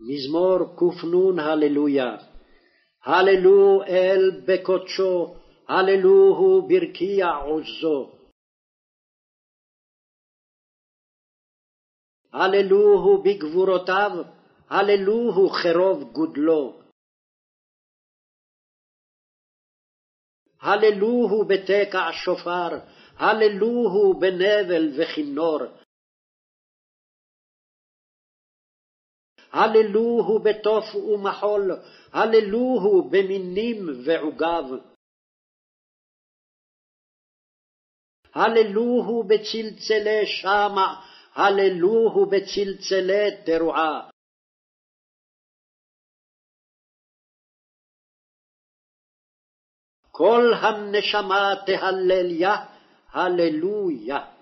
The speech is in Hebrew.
מזמור ק"ן הללויה. הללו אל בקודשו, הללוהו ברקיע עוזו. הללוהו בגבורותיו, הללוהו חרוב גודלו. הללוהו בתקע שופר, הללוהו בנבל וכינור. הללוהו בתוף ומחול, הללוהו במינים ועוגב. הללוהו בצלצלי שמע, הללוהו בצלצלי תרועה. כל הנשמה תהלל יה, הללויה.